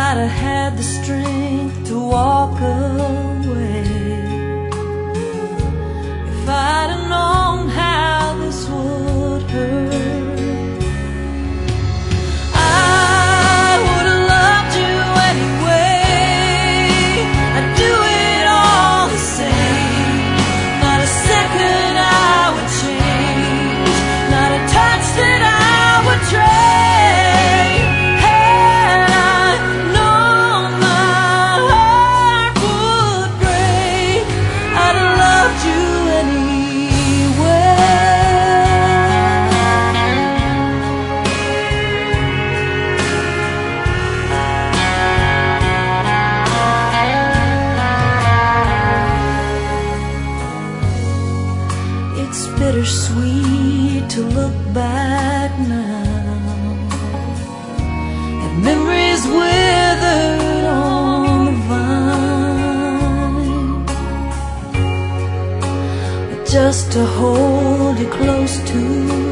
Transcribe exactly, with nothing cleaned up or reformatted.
I'd have had the strength to walk away, if I'd have known how this would hurt, I would have loved you anyway. I'd do it all the same. Not a second I would change, not a touch that I would trade. It's bittersweet to look back now at memories withered on the vine, but just to hold you close to